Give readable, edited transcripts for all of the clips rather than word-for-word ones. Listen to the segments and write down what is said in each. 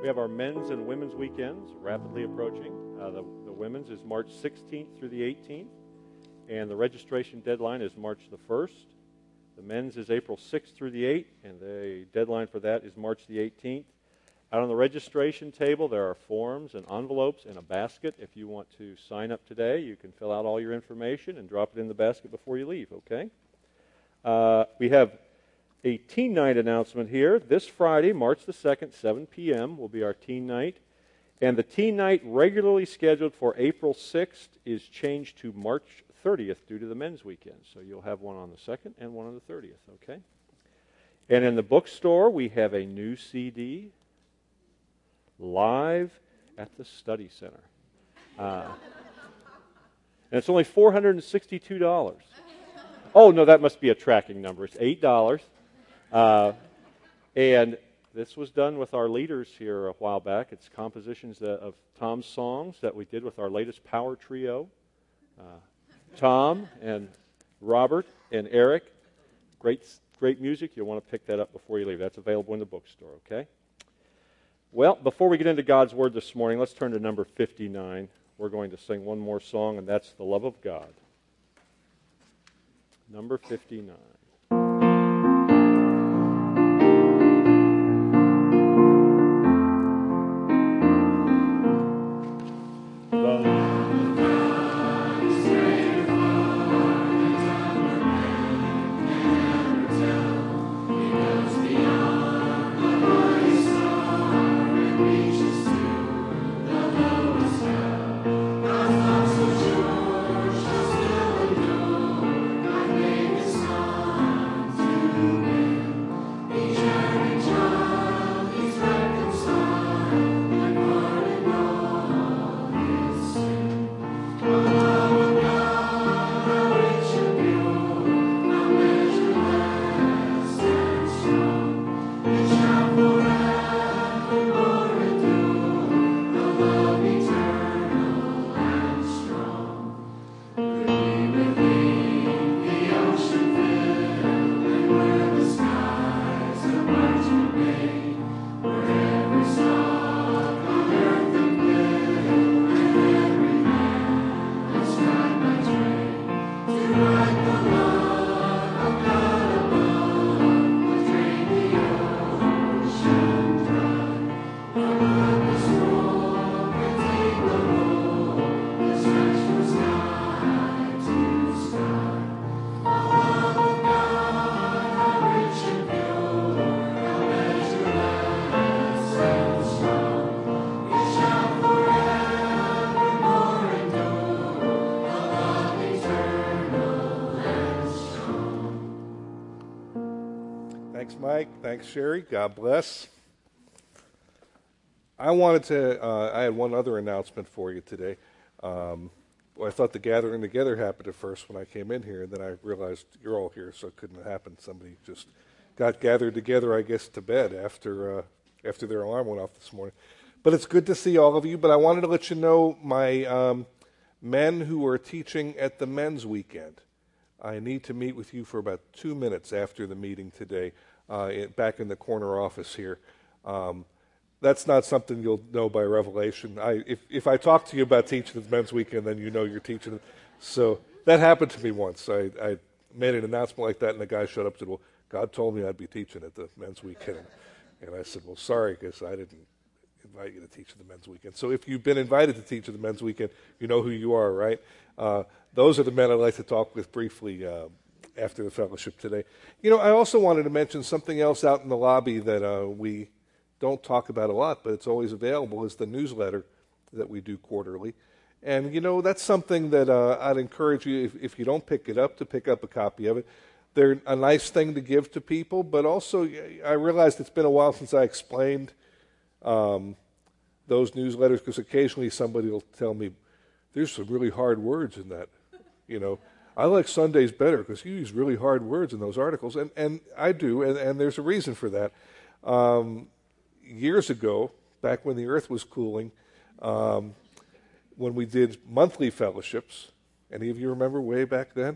We have our men's and women's weekends rapidly approaching. The women's is March 16th through the 18th, and the registration deadline is March the 1st. The men's is April 6th through the 8th, and the deadline for that is March the 18th. Out on the registration table, there are forms and envelopes and a basket. If you want to sign up today, you can fill out all your information and drop it in the basket before you leave, okay? We have a teen night announcement here. This Friday, March the 2nd, 7 p.m. will be our teen night. And the teen night regularly scheduled for April 6th is changed to March 30th due to the men's weekend. So you'll have one on the 2nd and one on the 30th, okay? And in the bookstore, we have a new CD, Live at the Study Center. And it's only $462. Oh, no, that must be a tracking number. It's $8. And this was done with our leaders here a while back. It's compositions of Tom's songs that we did with our latest power trio. Tom and Robert and Eric. Great music. You'll want to pick that up before you leave. That's available in the bookstore, okay? Well, before we get into God's Word this morning, let's turn to number 59. We're going to sing one more song, and that's The Love of God. Number 59. Thanks, Mike. Thanks, Sherry. God bless. I had one other announcement for you today. I thought the gathering together happened at first when I came in here, and then I realized you're all here, so it couldn't have happened. Somebody just got gathered together, I guess, to bed after their alarm went off this morning. But it's good to see all of you. But I wanted to let you know my men who are teaching at the men's weekend. I need to meet with you for about 2 minutes after the meeting today, back in the corner office here. That's not something you'll know by revelation. If I talk to you about teaching at the men's weekend, then you know you're teaching. So that happened to me once. I made an announcement like that, and the guy showed up and said, well, God told me I'd be teaching at the men's weekend. And I said, well, sorry, because I didn't invite you to teach at the men's weekend. So if you've been invited to teach at the men's weekend, you know who you are, right? Those are the men I'd like to talk with briefly after the fellowship today. You know, I also wanted to mention something else out in the lobby that we don't talk about a lot, but it's always available, is the newsletter that we do quarterly. And, you know, that's something that I'd encourage you, if you don't pick it up, to pick up a copy of it. They're a nice thing to give to people, but also I realized it's been a while since I explained those newsletters, because occasionally somebody will tell me, there's some really hard words in that, you know. I like Sundays better because you use really hard words in those articles, and I do, and there's a reason for that. Years ago, back when the earth was cooling, when we did monthly fellowships, any of you remember way back then?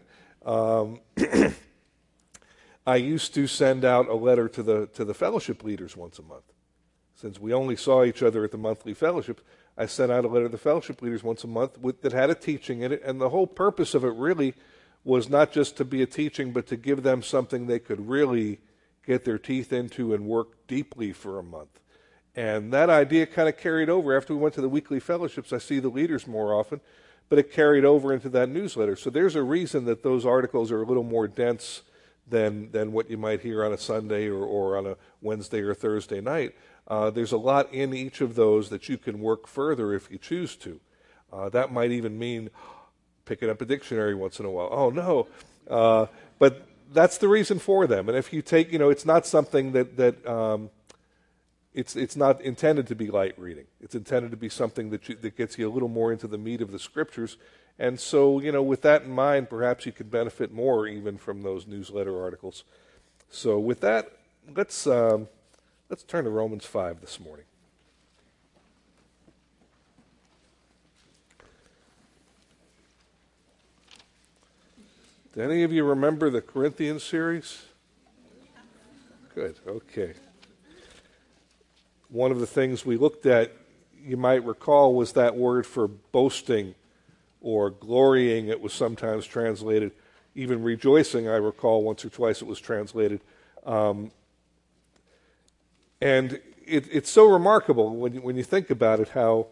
I used to send out a letter to the fellowship leaders once a month. Since we only saw each other at the monthly fellowship, I sent out a letter to the fellowship leaders once a month that had a teaching in it, and the whole purpose of it really was not just to be a teaching, but to give them something they could really get their teeth into and work deeply for a month. And that idea kind of carried over. After we went to the weekly fellowships, I see the leaders more often, but it carried over into that newsletter. So there's a reason that those articles are a little more dense than what you might hear on a Sunday or on a Wednesday or Thursday night. There's a lot in each of those that you can work further if you choose to. That might even mean picking up a dictionary once in a while. Oh, no. But that's the reason for them. And if you take, it's not something that it's not intended to be light reading. It's intended to be something that gets you a little more into the meat of the Scriptures. And so, with that in mind, perhaps you could benefit more even from those newsletter articles. So with that, let's turn to Romans 5 this morning. Do any of you remember the Corinthians series? Good, okay. One of the things we looked at, you might recall, was that word for boasting or glorying. It was sometimes translated. Even rejoicing, I recall once or twice it was translated. And it's so remarkable when you think about it, how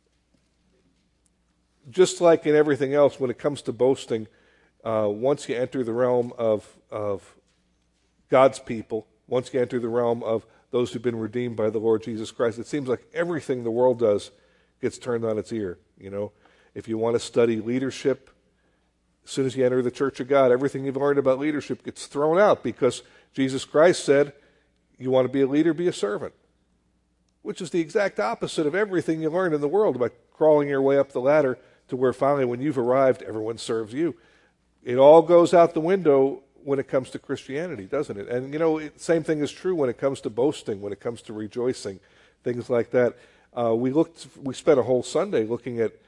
just like in everything else, when it comes to boasting, once you enter the realm of God's people, once you enter the realm of those who've been redeemed by the Lord Jesus Christ, it seems like everything the world does gets turned on its ear. If you want to study leadership, as soon as you enter the Church of God, everything you've learned about leadership gets thrown out, because Jesus Christ said, you want to be a leader, be a servant, which is the exact opposite of everything you learned in the world about crawling your way up the ladder to where finally when you've arrived, everyone serves you. It all goes out the window when it comes to Christianity, doesn't it? And, same thing is true when it comes to boasting, when it comes to rejoicing, things like that. We spent a whole Sunday looking at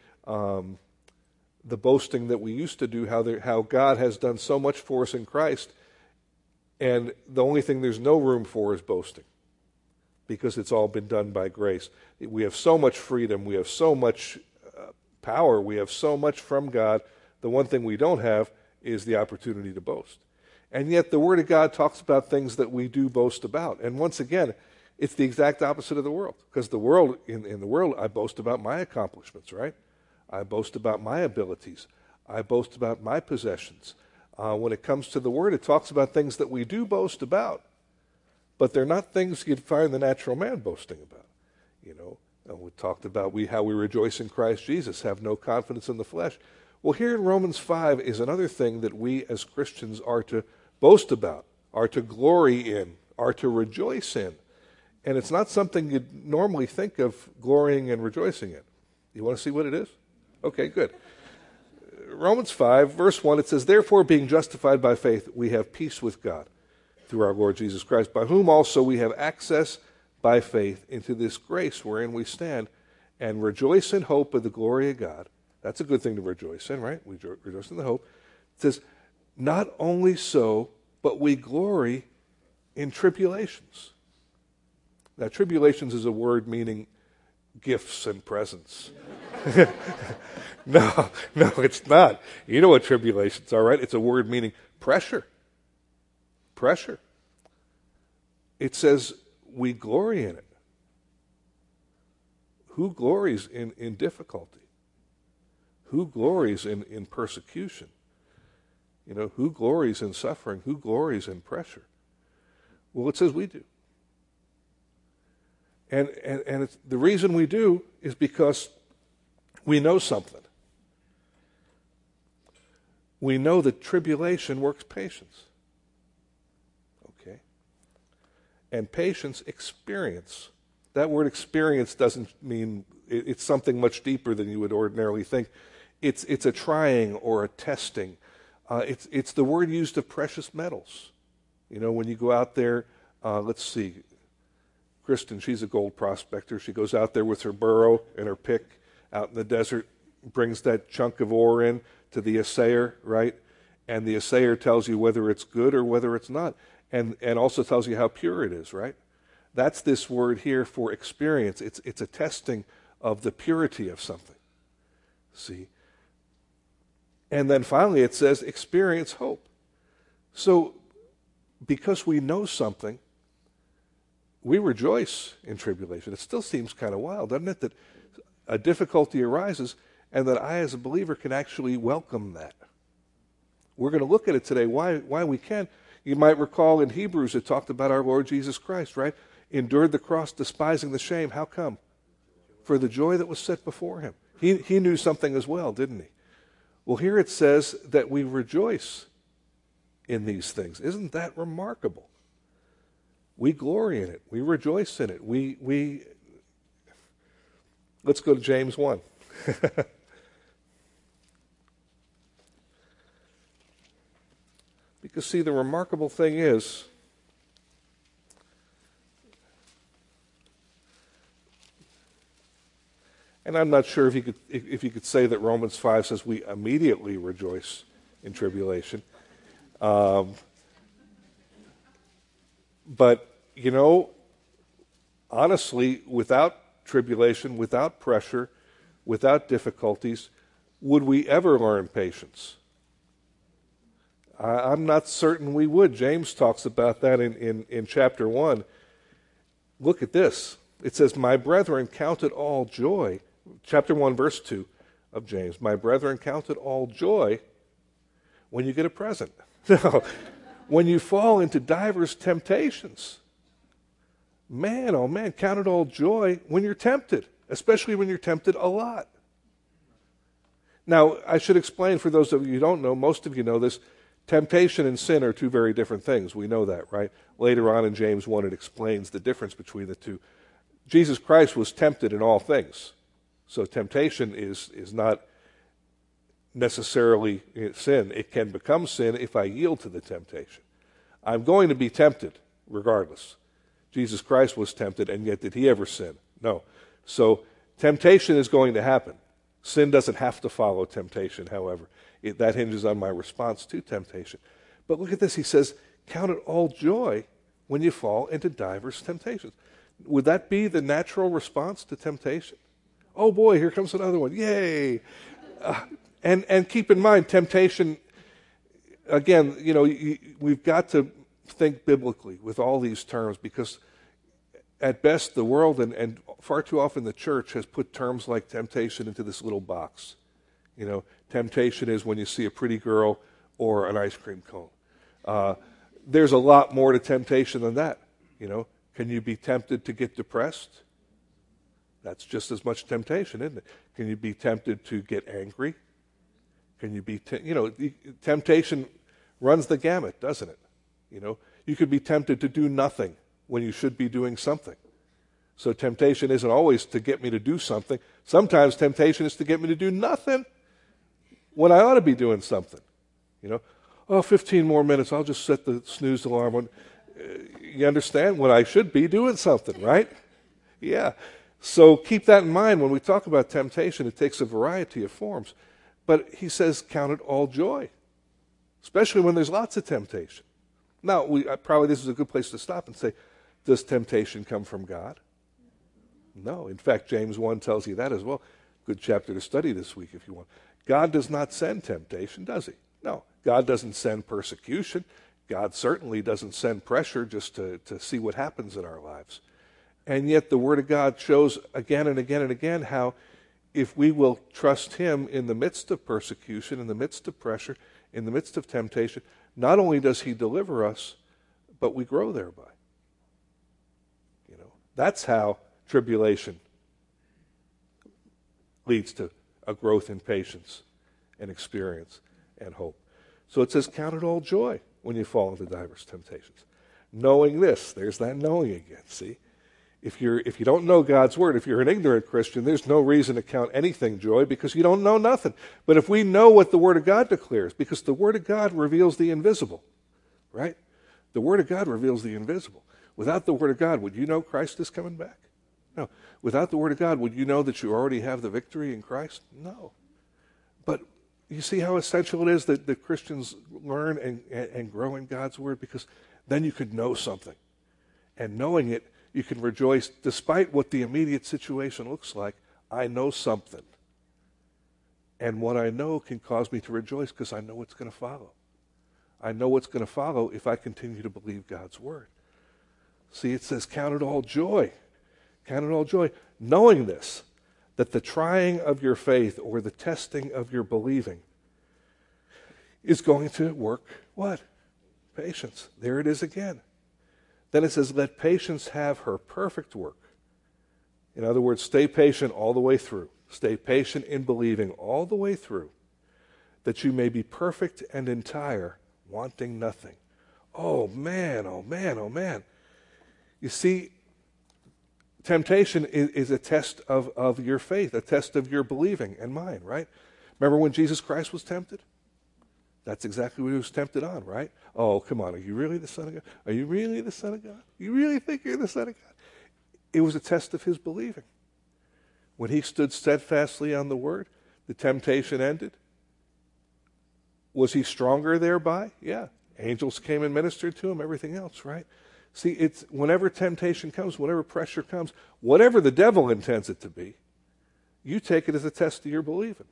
the boasting that we used to do, how God has done so much for us in Christ, and the only thing there's no room for is boasting, because it's all been done by grace. We have so much freedom, we have so much power, we have so much from God. The one thing we don't have is the opportunity to boast. And yet the Word of God talks about things that we do boast about. And once again, it's the exact opposite of the world. Because the world, in the world, I boast about my accomplishments, right? I boast about my abilities. I boast about my possessions. When it comes to the Word, it talks about things that we do boast about. But they're not things you'd find the natural man boasting about. We talked about how we rejoice in Christ Jesus, have no confidence in the flesh. Well, here in Romans 5 is another thing that we as Christians are to boast about, are to glory in, are to rejoice in. And it's not something you'd normally think of glorying and rejoicing in. You want to see what it is? Okay, good. Romans 5, verse 1, it says, therefore, being justified by faith, we have peace with God through our Lord Jesus Christ, by whom also we have access by faith into this grace wherein we stand, and rejoice in hope of the glory of God. That's a good thing to rejoice in, right? We rejoice in the hope. It says, not only so, but we glory in tribulations. Now, tribulations is a word meaning gifts and presents. No, it's not. You know what tribulations are, right? It's a word meaning pressure. Pressure. It says we glory in it. Who glories in difficulty? Who glories in persecution? Who glories in suffering? Who glories in pressure? Well, it says we do. And it's, the reason we do is because we know something. We know that tribulation works patience. Okay? And patience, experience. That word experience doesn't mean, it's something much deeper than you would ordinarily think. It's a trying or a testing. It's the word used of precious metals. When you go out there, let's see, Kristen, she's a gold prospector. She goes out there with her burro and her pick out in the desert, brings that chunk of ore in to the assayer, right? And the assayer tells you whether it's good or whether it's not, and also tells you how pure it is, right? That's this word here for experience. It's a testing of the purity of something. See? And then finally it says experience hope. So because we know something, we rejoice in tribulation. It still seems kind of wild, doesn't it, that a difficulty arises and that I as a believer can actually welcome that. We're going to look at it today, why we can. You might recall in Hebrews it talked about our Lord Jesus Christ, right? Endured the cross, despising the shame. How come? For the joy that was set before him. He knew something as well, didn't he? Well, here it says that we rejoice in these things. Isn't that remarkable? We glory in it. We rejoice in it. We Let's go to James 1. Because, see, the remarkable thing is, and I'm not sure if you could say that Romans 5 says we immediately rejoice in tribulation. But, you know, honestly, without tribulation, without pressure, without difficulties, would we ever learn patience? I'm not certain we would. James talks about that in chapter 1. Look at this. It says, my brethren, count it all joy. Chapter 1, verse 2 of James. My brethren, count it all joy when you get a present. No, when you fall into divers temptations. Man, oh man, count it all joy when you're tempted, especially when you're tempted a lot. Now, I should explain for those of you who don't know, most of you know this, temptation and sin are two very different things. We know that, right? Later on in James 1, it explains the difference between the two. Jesus Christ was tempted in all things. So temptation is not necessarily sin. It can become sin if I yield to the temptation. I'm going to be tempted regardless. Jesus Christ was tempted, and yet did he ever sin? No. So temptation is going to happen. Sin doesn't have to follow temptation, however. That hinges on my response to temptation. But look at this. He says, count it all joy when you fall into divers temptations. Would that be the natural response to temptation? Oh boy, here comes another one. Yay! And keep in mind, temptation, again, you know, we've got to think biblically with all these terms, because at best the world and far too often the church has put terms like temptation into this little box. You know, temptation is when you see a pretty girl or an ice cream cone. There's a lot more to temptation than that. You know, can you be tempted to get depressed? That's just as much temptation, isn't it? Can you be tempted to get angry? Can you be, temptation runs the gamut, doesn't it? You know, you could be tempted to do nothing when you should be doing something. So temptation isn't always to get me to do something. Sometimes temptation is to get me to do nothing when I ought to be doing something. You know, 15 more minutes, I'll just set the snooze alarm. You understand? When I should be doing something, right? Yeah. So keep that in mind when we talk about temptation. It takes a variety of forms. But he says, count it all joy, especially when there's lots of temptation. Now, probably this is a good place to stop and say, does temptation come from God? No. In fact, James 1 tells you that as well. Good chapter to study this week if you want. God does not send temptation, does he? No. God doesn't send persecution. God certainly doesn't send pressure just to see what happens in our lives. And yet the Word of God shows again and again and again how if we will trust him in the midst of persecution, in the midst of pressure, in the midst of temptation, not only does he deliver us, but we grow thereby. You know, that's how tribulation leads to a growth in patience and experience and hope. So it says, count it all joy when you fall into diverse temptations. Knowing this, there's that knowing again, see? If you don't know God's Word, if you're an ignorant Christian, there's no reason to count anything joy because you don't know nothing. But if we know what the Word of God declares, because the Word of God reveals the invisible, right? The Word of God reveals the invisible. Without the Word of God, would you know Christ is coming back? No. Without the Word of God, would you know that you already have the victory in Christ? No. But you see how essential it is that Christians learn and grow in God's Word, because then you could know something. And knowing it You can rejoice despite what the immediate situation looks like. I know something. And what I know can cause me to rejoice because I know what's going to follow. I know what's going to follow if I continue to believe God's word. See, it says, count it all joy. Count it all joy. Knowing this, that the trying of your faith or the testing of your believing is going to work what? Patience. There it is again. Then it says, let patience have her perfect work. In other words, stay patient all the way through. Stay patient in believing all the way through, that you may be perfect and entire, wanting nothing. Oh man, oh man, oh man. You see, temptation is a test of your faith, a test of your believing and mine, right? Remember when Jesus Christ was tempted? That's exactly what he was tempted on, right? Oh, come on, are you really the Son of God? Are you really the Son of God? You really think you're the Son of God? It was a test of his believing. When he stood steadfastly on the word, the temptation ended. Was he stronger thereby? Yeah. Angels came and ministered to him, everything else, right? See, it's whenever temptation comes, whenever pressure comes, whatever the devil intends it to be, you take it as a test of your believing.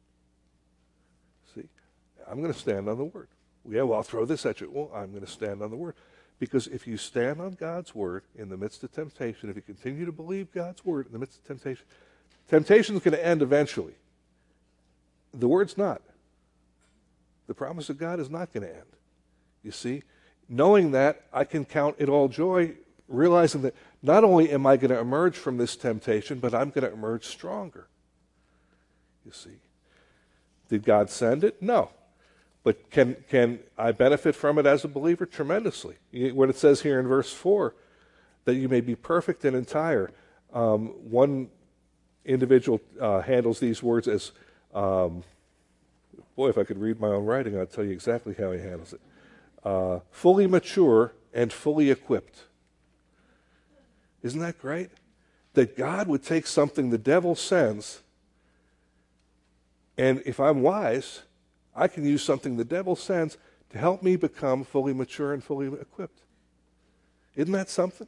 See, I'm going to stand on the word. Yeah, well, I'll throw this at you. Well, I'm going to stand on the word. Because if you stand on God's word in the midst of temptation, if you continue to believe God's word in the midst of temptation, temptation is going to end eventually. The word's not. The promise of God is not going to end. You see, knowing that, I can count it all joy, realizing that not only am I going to emerge from this temptation, but I'm going to emerge stronger. You see, did God send it? No. But can I benefit from it as a believer? Tremendously. What it says here in verse 4, that you may be perfect and entire. One individual handles these words as, boy, if I could read my own writing, I'd tell you exactly how he handles it. Fully mature and fully equipped. Isn't that great? That God would take something the devil sends, and if I'm wise, I can use something the devil sends to help me become fully mature and fully equipped. Isn't that something?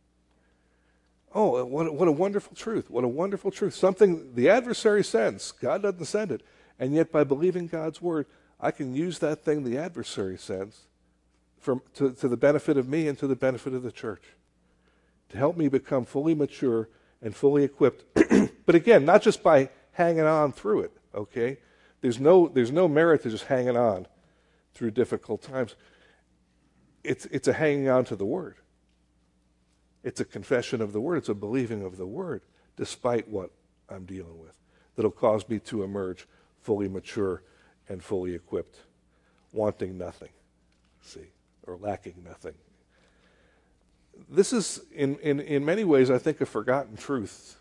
Oh, what a wonderful truth. What a wonderful truth. Something the adversary sends. God doesn't send it. And yet by believing God's word, I can use that thing the adversary sends to the benefit of me and to the benefit of the church. To help me become fully mature and fully equipped. But again, not just by hanging on through it, okay? There's no merit to just hanging on through difficult times. It's a hanging on to the word. It's a confession of the word. It's a believing of the word, despite what I'm dealing with, that'll cause me to emerge fully mature and fully equipped, wanting nothing, see, or lacking nothing. This is, in many ways, I think, a forgotten truth.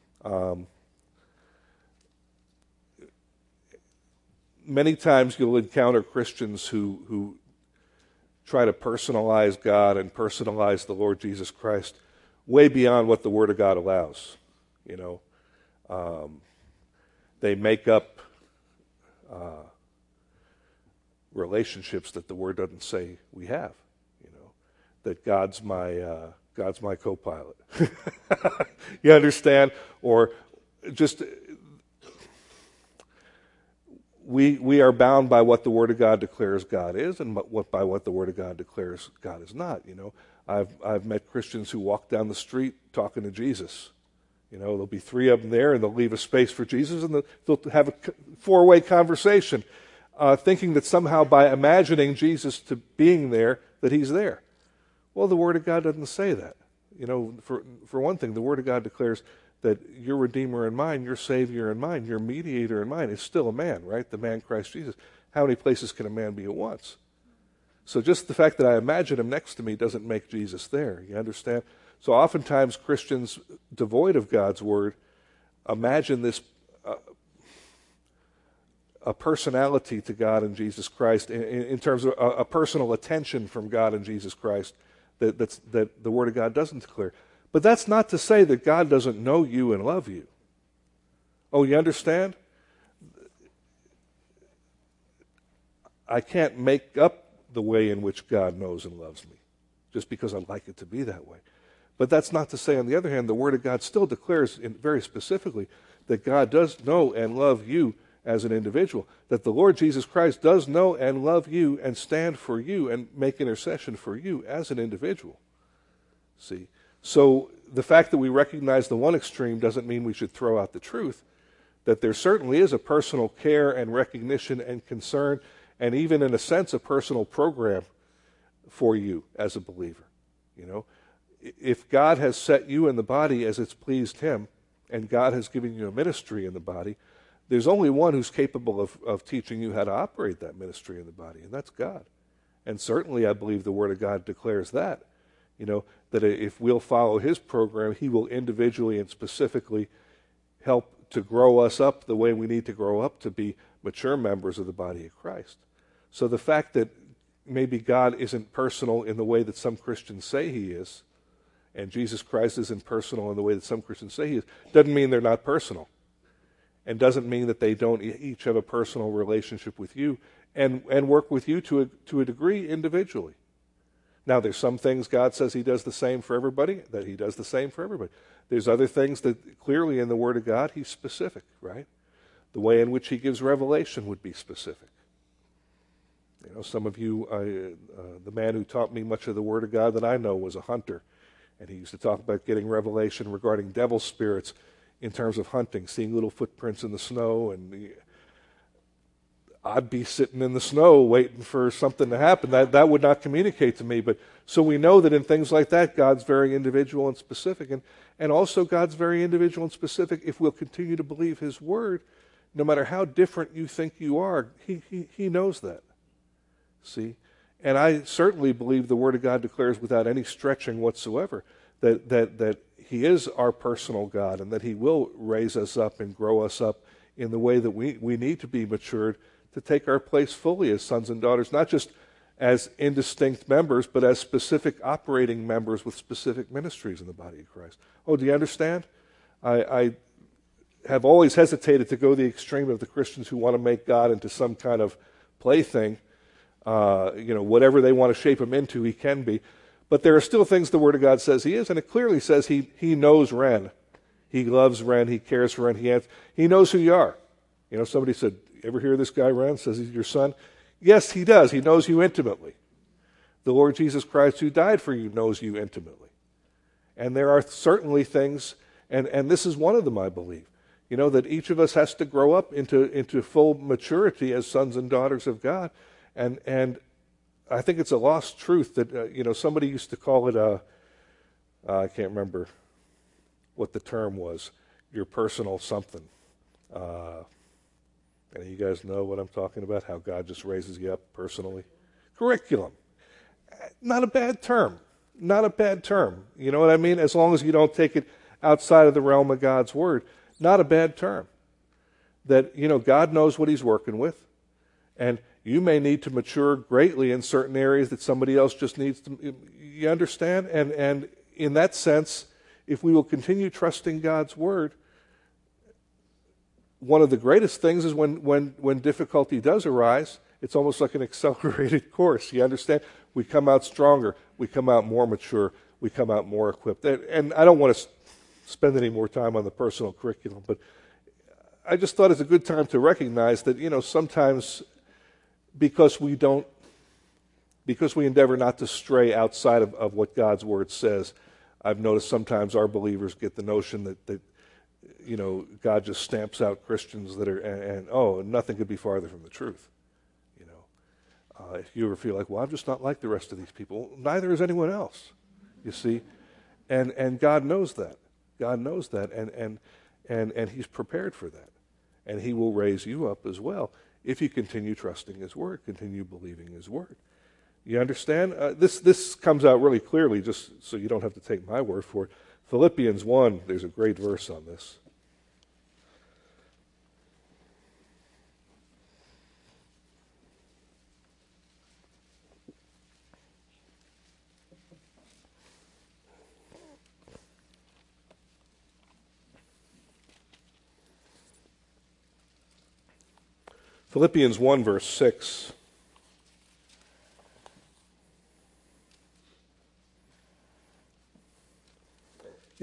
Many times you'll encounter Christians who try to personalize God and personalize the Lord Jesus Christ way beyond what the Word of God allows. You know, they make up relationships that the Word doesn't say we have. You know, that God's my co-pilot. You understand? Or just we are bound by what the Word of God declares God is, and by what the Word of God declares God is not. You know, I've met Christians who walk down the street talking to Jesus. You know, there'll be three of them there, and they'll leave a space for Jesus, and they'll have a four-way conversation, thinking that somehow by imagining Jesus to being there, that he's there. Well, the Word of God doesn't say that. You know, for one thing, the Word of God declares that your Redeemer and mine, your Savior and mine, your Mediator and mine is still a man, right? The man Christ Jesus. How many places can a man be at once? So just the fact that I imagine him next to me doesn't make Jesus there. You understand? So oftentimes Christians devoid of God's Word imagine this a personality to God and Jesus Christ in terms of a personal attention from God and Jesus Christ that the Word of God doesn't declare. But that's not to say that God doesn't know you and love you. Oh, you understand? I can't make up the way in which God knows and loves me just because I'd like it to be that way. But that's not to say, on the other hand, the Word of God still declares very specifically that God does know and love you as an individual, that the Lord Jesus Christ does know and love you and stand for you and make intercession for you as an individual. See? So the fact that we recognize the one extreme doesn't mean we should throw out the truth, that there certainly is a personal care and recognition and concern, and even in a sense a personal program for you as a believer. You know, if God has set you in the body as it's pleased him, and God has given you a ministry in the body, there's only one who's capable of teaching you how to operate that ministry in the body, and that's God. And certainly I believe the Word of God declares that, you know, that if we'll follow his program, he will individually and specifically help to grow us up the way we need to grow up to be mature members of the body of Christ. So the fact that maybe God isn't personal in the way that some Christians say he is, and Jesus Christ isn't personal in the way that some Christians say he is, doesn't mean they're not personal. And doesn't mean that they don't each have a personal relationship with you and work with you to a degree individually. Now, there's some things God says he does the same for everybody, that he does the same for everybody. There's other things that clearly in the Word of God he's specific, right? The way in which he gives revelation would be specific. You know, some of you, the man who taught me much of the Word of God that I know was a hunter. And he used to talk about getting revelation regarding devil spirits in terms of hunting, seeing little footprints in the snow. And I'd be sitting in the snow waiting for something to happen. That would not communicate to me. But so we know that in things like that, God's very individual and specific. And also God's very individual and specific if we'll continue to believe his word. No matter how different you think you are, he knows that. See? And I certainly believe the Word of God declares without any stretching whatsoever that he is our personal God and that he will raise us up and grow us up in the way that we need to be matured to take our place fully as sons and daughters, not just as indistinct members, but as specific operating members with specific ministries in the body of Christ. Oh, do you understand? I have always hesitated to go the extreme of the Christians who want to make God into some kind of plaything. Whatever they want to shape him into, he can be. But there are still things the Word of God says he is, and it clearly says he knows Ren. He loves Ren. He cares for Ren. He knows who you are. You know, somebody said, ever hear this guy Ren? Says he's your son. Yes, he does. He knows you intimately. The Lord Jesus Christ who died for you knows you intimately. And there are certainly things, and this is one of them, I believe, you know, that each of us has to grow up into full maturity as sons and daughters of God. And I think it's a lost truth that, somebody used to call it I can't remember what the term was, your personal something. And you guys know what I'm talking about, how God just raises you up personally. Curriculum. Not a bad term. Not a bad term. You know what I mean? As long as you don't take it outside of the realm of God's Word. Not a bad term. That, God knows what he's working with. And you may need to mature greatly in certain areas that somebody else just needs to. You understand? And in that sense, if we will continue trusting God's Word, one of the greatest things is when difficulty does arise, it's almost like an accelerated course. You understand? We come out stronger. We come out more mature. We come out more equipped. And I don't want to spend any more time on the personal curriculum, but I just thought it's a good time to recognize that, sometimes because we endeavor not to stray outside of what God's Word says, I've noticed sometimes our believers get the notion that God just stamps out Christians that are, and nothing could be farther from the truth. If you ever feel like, well, I'm just not like the rest of these people, neither is anyone else, you see. And God knows that. God knows that, and he's prepared for that. And he will raise you up as well if you continue trusting his word, continue believing his word. You understand? This comes out really clearly, just so you don't have to take my word for it. Philippians 1, there's a great verse on this. Philippians 1, verse 6.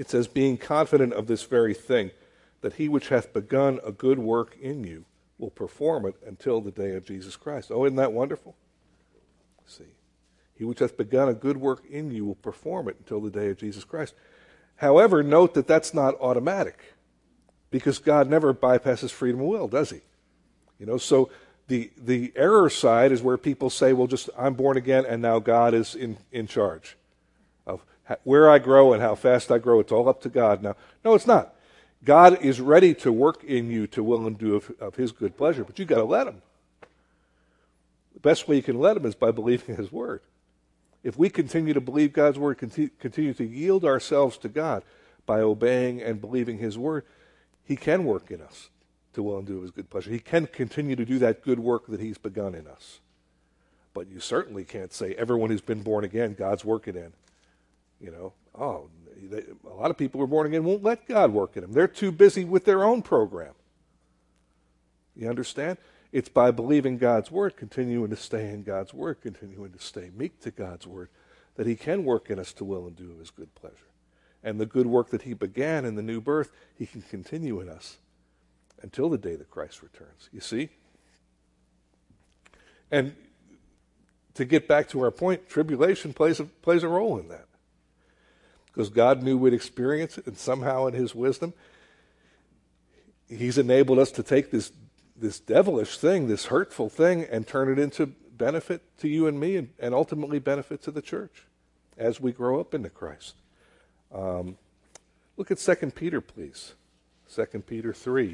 It says, being confident of this very thing, that he which hath begun a good work in you will perform it until the day of Jesus Christ. Oh, isn't that wonderful? See, he which hath begun a good work in you will perform it until the day of Jesus Christ. However, note that that's not automatic, because God never bypasses freedom of will, does he? So the error side is where people say, well, just I'm born again and now God is in charge of where I grow and how fast I grow. It's all up to God now. No, it's not. God is ready to work in you to will and do of his good pleasure, but you've got to let him. The best way you can let him is by believing his word. If we continue to believe God's word, continue to yield ourselves to God by obeying and believing his word, he can work in us to will and do of his good pleasure. He can continue to do that good work that he's begun in us. But you certainly can't say everyone who's been born again, God's working in. A lot of people who are born again won't let God work in them. They're too busy with their own program. You understand? It's by believing God's word, continuing to stay in God's word, continuing to stay meek to God's word, that he can work in us to will and do of his good pleasure. And the good work that he began in the new birth, he can continue in us until the day that Christ returns. You see? And to get back to our point, tribulation plays a role in that. Because God knew we'd experience it, and somehow in his wisdom, he's enabled us to take this devilish thing, this hurtful thing, and turn it into benefit to you and me, and ultimately benefit to the church as we grow up into Christ. Look at 2 Peter, please. 2 Peter 3.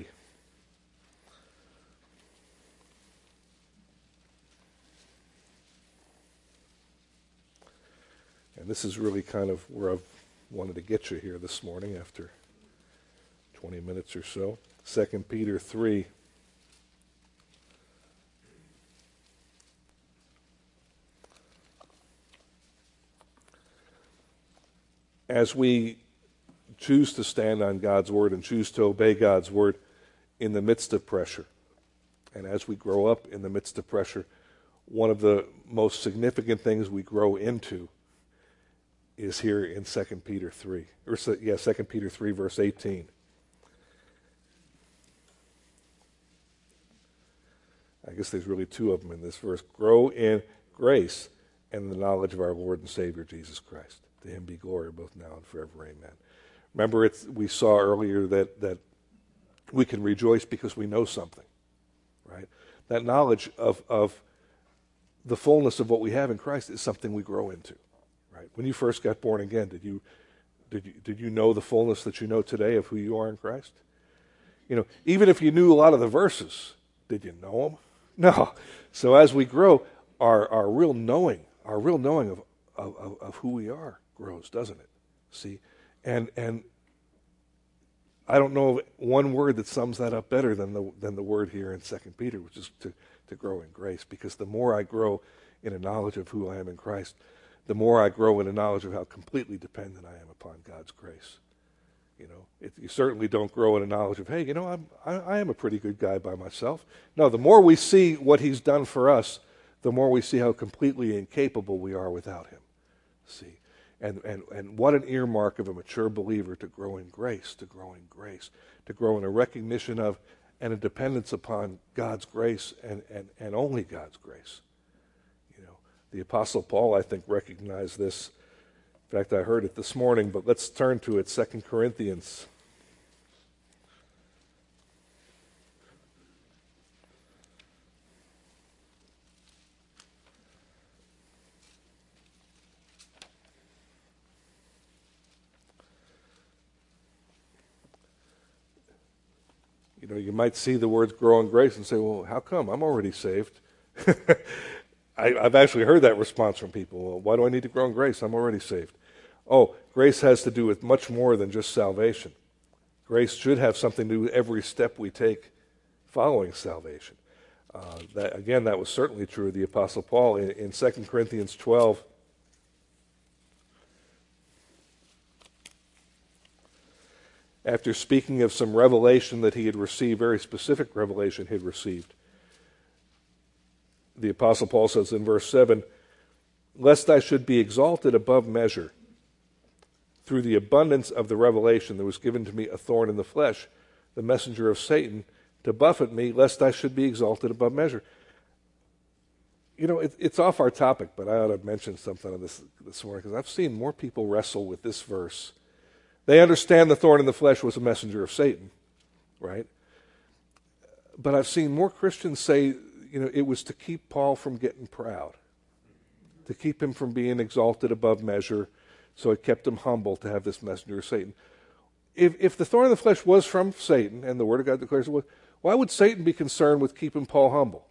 And this is really kind of where I've wanted to get you here this morning after 20 minutes or so. 2 Peter 3. As we choose to stand on God's word and choose to obey God's word in the midst of pressure, and as we grow up in the midst of pressure, one of the most significant things we grow into is here in 2 Peter 3. 2 Peter 3, verse 18. I guess there's really two of them in this verse. Grow in grace and the knowledge of our Lord and Savior, Jesus Christ. To him be glory both now and forever. Amen. Remember, we saw earlier that we can rejoice because we know something, right? That knowledge of the fullness of what we have in Christ is something we grow into. Right. When you first got born again, did you know the fullness that you know today of who you are in Christ? Even if you knew a lot of the verses, did you know them? No. So as we grow, our real knowing of who we are grows, doesn't it? See, and I don't know of one word that sums that up better than the word here in 2 Peter, which is to grow in grace. Because the more I grow in a knowledge of who I am in Christ, the more I grow in a knowledge of how completely dependent I am upon God's grace. You certainly don't grow in a knowledge of, hey, I am a pretty good guy by myself. No, the more we see what he's done for us, the more we see how completely incapable we are without him. See, and what an earmark of a mature believer to grow in grace, to grow in a recognition of and a dependence upon God's grace and only God's grace. The Apostle Paul, I think, recognized this. In fact, I heard it this morning, but let's turn to it, 2 Corinthians. You might see the words grow in grace and say, well, how come? I'm already saved. I've actually heard that response from people. Well, why do I need to grow in grace? I'm already saved. Oh, grace has to do with much more than just salvation. Grace should have something to do with every step we take following salvation. That was certainly true of the Apostle Paul. In 2 Corinthians 12, after speaking of some revelation that he had received, very specific revelation he had received, the Apostle Paul says in verse 7, lest I should be exalted above measure through the abundance of the revelation there was given to me a thorn in the flesh, the messenger of Satan, to buffet me, lest I should be exalted above measure. You know, it's off our topic, but I ought to mention something on this morning, because I've seen more people wrestle with this verse. They understand the thorn in the flesh was a messenger of Satan, right? But I've seen more Christians say, you know, it was to keep Paul from getting proud, to keep him from being exalted above measure, so it kept him humble to have this messenger of Satan. If the thorn in the flesh was from Satan, and the Word of God declares it was, why would Satan be concerned with keeping Paul humble?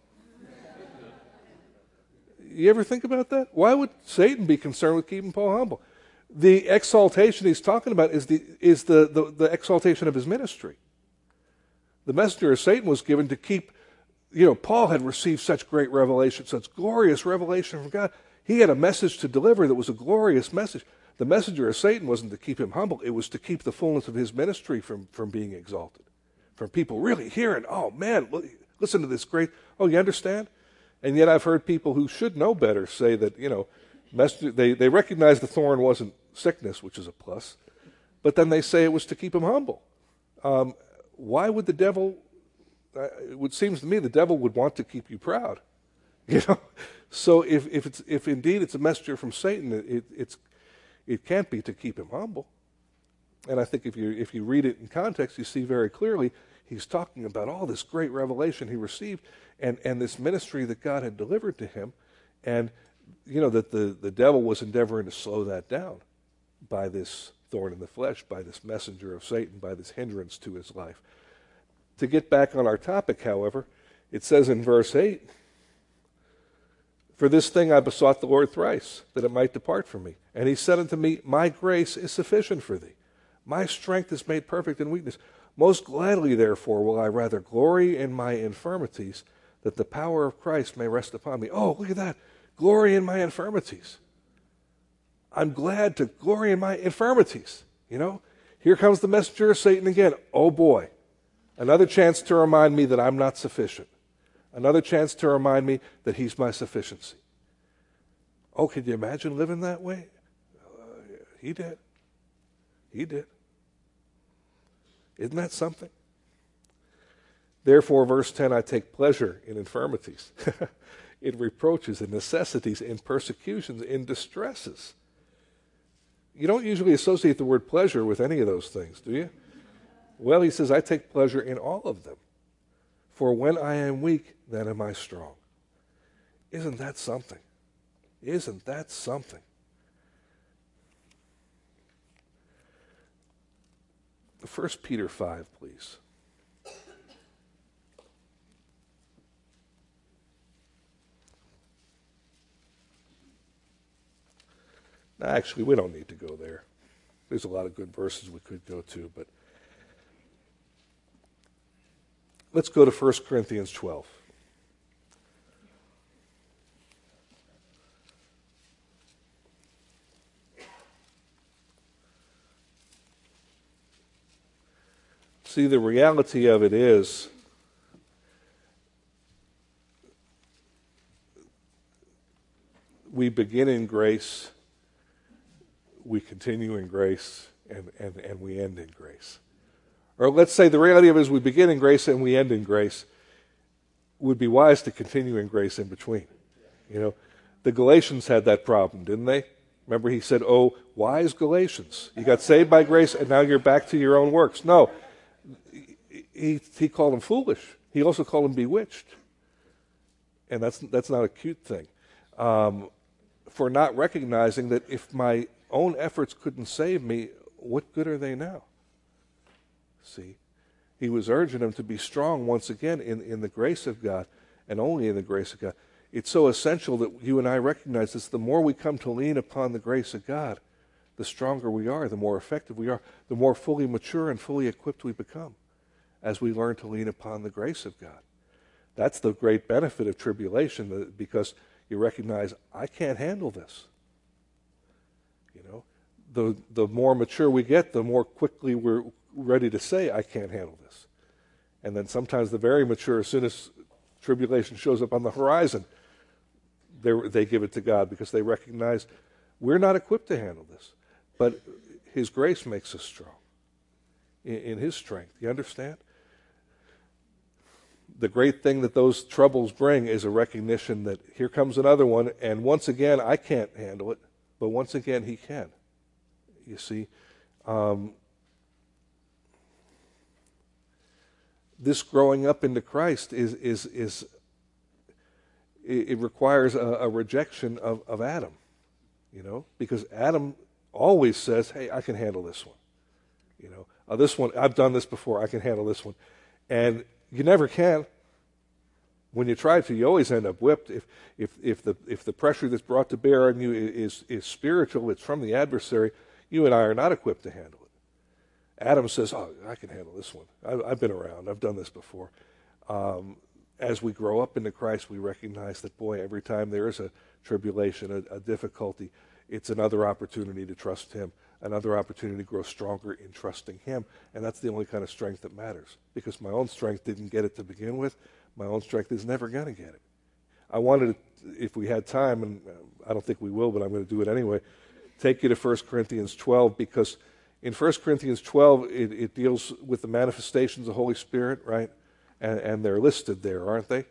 You ever think about that? Why would Satan be concerned with keeping Paul humble? The exaltation he's talking about is the exaltation of his ministry. The messenger of Satan was given to keep, you know, Paul had received such great revelation, such glorious revelation from God. He had a message to deliver that was a glorious message. The messenger of Satan wasn't to keep him humble. It was to keep the fullness of his ministry from being exalted. From people really hearing, oh man, listen to this great, oh, you understand? And yet I've heard people who should know better say that, you know, they recognize the thorn wasn't sickness, which is a plus, but then they say it was to keep him humble. Why would the devil, it seems to me the devil would want to keep you proud. You know? So if indeed it's a messenger from Satan, it can't be to keep him humble. And I think if you read it in context, you see very clearly he's talking about all this great revelation he received and this ministry that God had delivered to him, and you know that the devil was endeavoring to slow that down by this thorn in the flesh, by this messenger of Satan, by this hindrance to his life. To get back on our topic, however, it says in verse 8, "For this thing I besought the Lord thrice, that it might depart from me. And he said unto me, My grace is sufficient for thee. My strength is made perfect in weakness. Most gladly, therefore, will I rather glory in my infirmities, that the power of Christ may rest upon me." Oh, look at that. Glory in my infirmities. I'm glad to glory in my infirmities. You know, here comes the messenger of Satan again. Oh boy, another chance to remind me that I'm not sufficient. Another chance to remind me that he's my sufficiency. Oh, can you imagine living that way? He did. He did. Isn't that something? Therefore, verse 10, I take pleasure in infirmities, in reproaches, in necessities, in persecutions, in distresses. You don't usually associate the word pleasure with any of those things, do you? Well, he says, I take pleasure in all of them. For when I am weak, then am I strong. Isn't that something? Isn't that something? 1 Peter 5, please. Actually, we don't need to go there. There's a lot of good verses we could go to, but let's go to 1 Corinthians 12. See, the reality of it is we begin in grace, we continue in grace, and we end in grace. Or let's say the reality of it is we begin in grace and we end in grace. It would be wise to continue in grace in between. You know, the Galatians had that problem, didn't they? Remember he said, oh, wise Galatians, you got saved by grace and now you're back to your own works. No, he called them foolish. He also called them bewitched. And that's not a cute thing. For not recognizing that if my own efforts couldn't save me, what good are they now? See, he was urging them to be strong once again in the grace of God, and only in the grace of God. It's so essential that you and I recognize this. The more we come to lean upon the grace of God, the stronger we are, the more effective we are, the more fully mature and fully equipped we become as we learn to lean upon the grace of God. That's the great benefit of tribulation, because you recognize, I can't handle this. You know, the more mature we get, the more quickly we're ready to say, I can't handle this. And then sometimes the very mature, as soon as tribulation shows up on the horizon, they give it to God because they recognize we're not equipped to handle this. But His grace makes us strong in His strength. You understand? The great thing that those troubles bring is a recognition that here comes another one, and once again, I can't handle it, but once again, He can. You see, this growing up into Christ it requires a rejection of Adam, because Adam always says, hey, I can handle this one. This one, I've done this before, I can handle this one. And you never can. When you try to, you always end up whipped. If the pressure that's brought to bear on you is spiritual, it's from the adversary, you and I are not equipped to handle it. Adam says, oh, I can handle this one. I've been around. I've done this before. As we grow up into Christ, we recognize that, boy, every time there is a tribulation, a difficulty, it's another opportunity to trust Him, another opportunity to grow stronger in trusting Him. And that's the only kind of strength that matters, because my own strength didn't get it to begin with. My own strength is never going to get it. I wanted to, if we had time, and I don't think we will, but I'm going to do it anyway, take you to 1 Corinthians 12, because in 1 Corinthians 12, it deals with the manifestations of the Holy Spirit, right? And they're listed there, aren't they?